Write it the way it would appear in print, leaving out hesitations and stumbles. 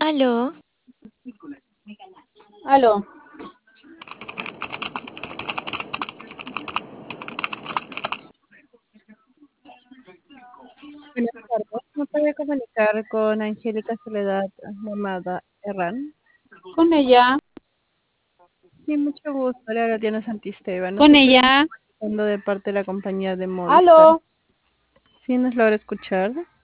Aló, Aló. Buenas tardes. ¿Me puede comunicar con Angélica Soledad llamada Herrán? Con ella. Sí, mucho gusto. Le habla Diana Santisteban. Con Nosotros estamos ella. hablando de parte de la compañía de Movistar. Aló. ¿Sí nos logra escuchar?